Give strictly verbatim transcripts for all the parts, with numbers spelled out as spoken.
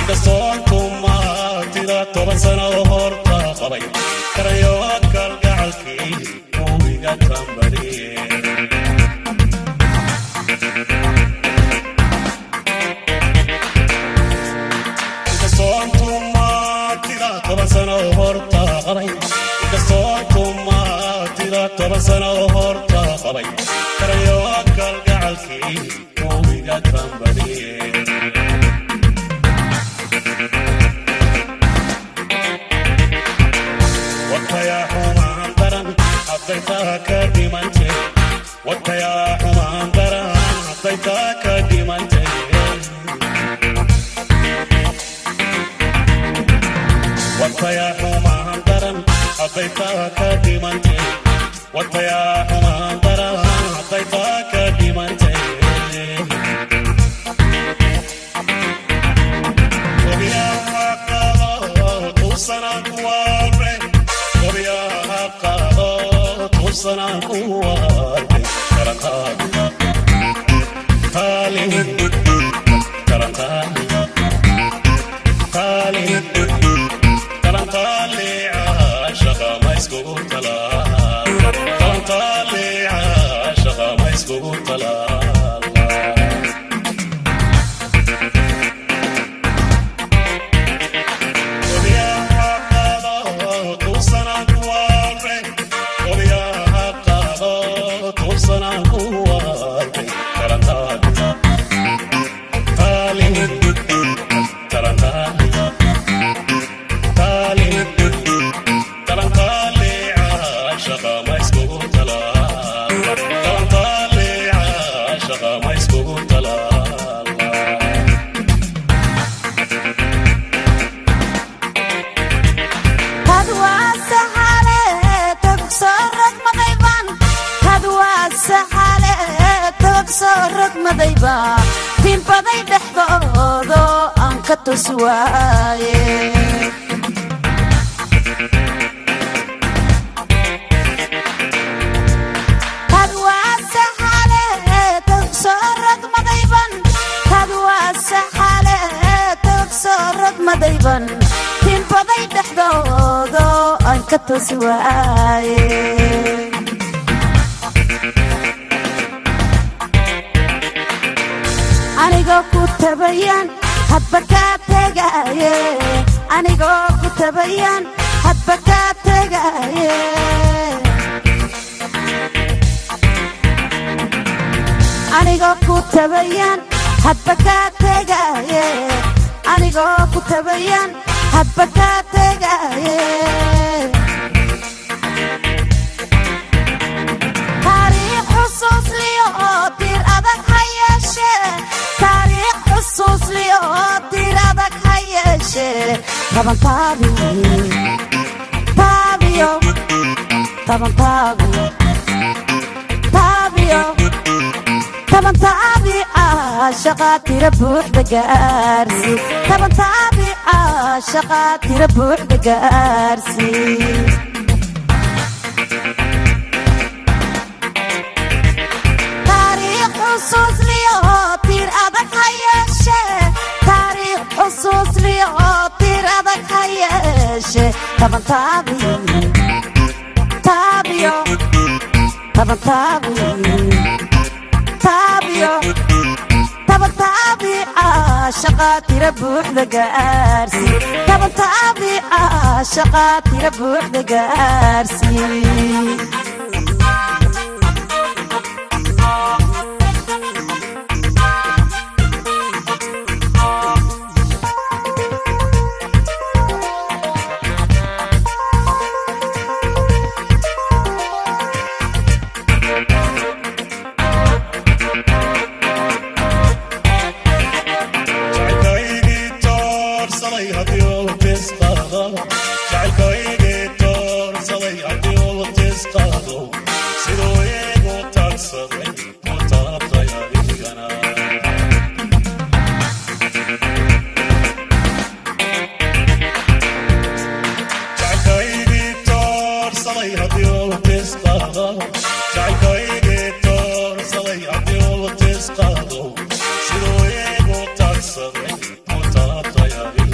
Sidoo eego taagsaday, ku taabtay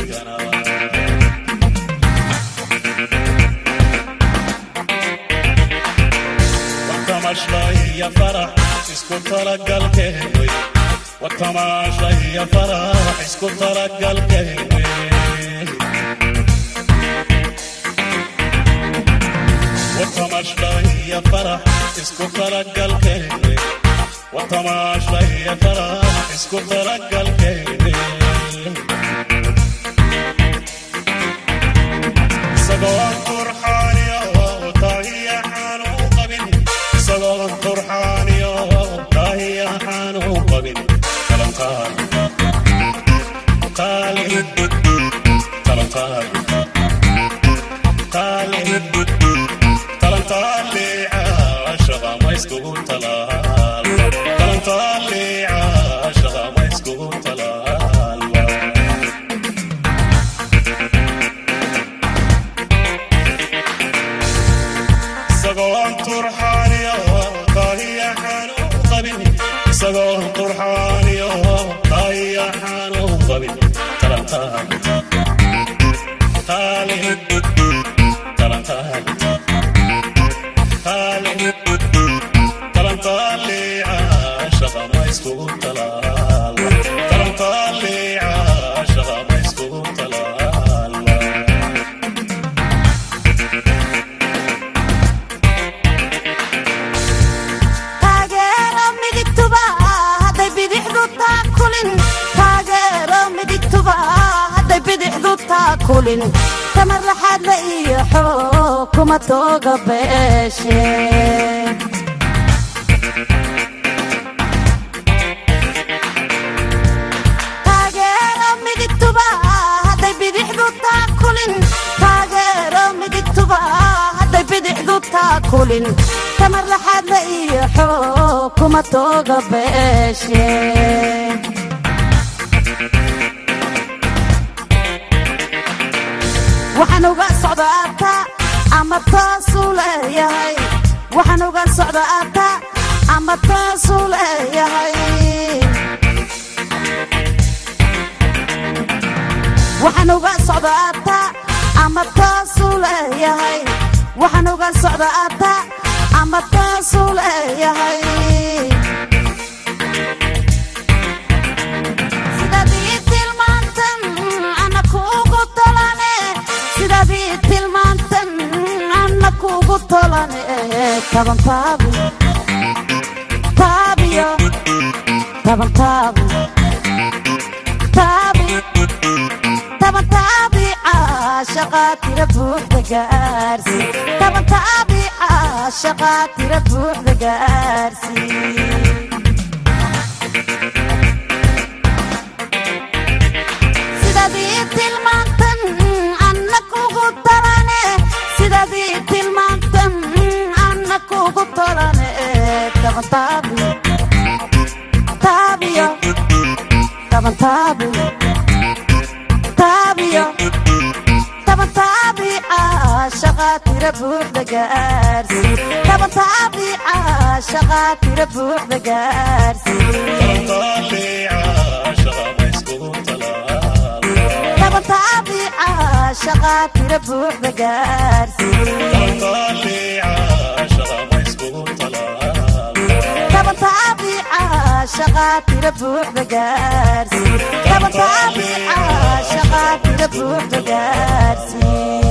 وتماشى يا فرح اسكت ترقى الكهوي وتماشى يا فرح اسكت ترقى الكهوي وتماشى يا فرح اسكت ترقى الكهوي وتماشى يا فرح اسكت ترقى الكهوي سقوان طرحان يا طاهية حانو قبل سقوان طرحان يا طاهية حانو قبل كلام قال قال كلام قال قال كلام قال عاشق ما يسكت طلال كلام قال عاشق ما يسكت طلال سقوان طرحان يا طاهية حانو قبل سقوان طرحان يا طاهية حانو قبل كلام قال قال كلام قال قال كلام قال عاشق ما يسكت طلال كلام قال عاشق ما يسكت طلال taageero midigtuba hadday bidixdu taakulin taageero midigtuba hadday bidixdu taakulin tamar laxaad la iyo xoog kuma tooga beeshe taageero midigtuba hadday bidixdu taakulin taageero midigtuba hadday bidixdu taakulin tamar laxaad la iyo xoog kuma tooga beeshe waxaan uga socdaa aata ama taasuu leeyahay waxaan uga socdaa aata ama taasuu leeyahay waxaan uga socdaa aata ama taasuu leeyahay waxaan uga socdaa aata ama taasuu leeyahay sidadii tilmaantan ana kuugu tolane sidadii tilmaantan ana kuugu tolane taban taabi taabiyo taban taabi taabi taban taabi caashaqa tira buuxda gaarsi taban taabi caashaqa tira buuxda gaarsi sidadii tilmaantan ana kuugu tolane sidadii tilmaantan ana kuugu tolane taban taabi taabiyo taban taabi taabiyo taban taabi caashaqa tira buuxda gaarsi taban taabi caashaqa tira buuxda gaarsi taban taabi caashaqa tira buuxda gaarsi taban taabi caashaqa tira buuxda gaarsi taban taabi caashaqa tira buuxda gaarsi